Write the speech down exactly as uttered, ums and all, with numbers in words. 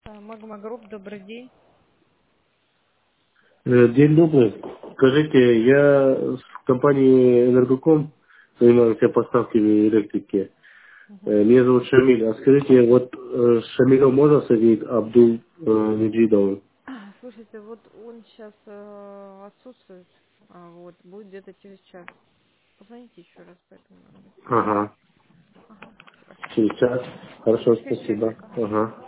Магма Групп, добрый день. Э, День добрый. Скажите, я с компании Энергоком занимаюсь поставками электрики. Мгм. Э, Меня зовут Шамиль. А скажите, вот э, с Шамилем можно соединить Абдул э, Меджидовым? Слушайте, вот он сейчас отсутствует, а, вот, будет где-то через час. Позвоните еще раз по этому номеру. Ага. Ага, хорошо. Через час. Хорошо, Через час, спасибо. ага. Ага.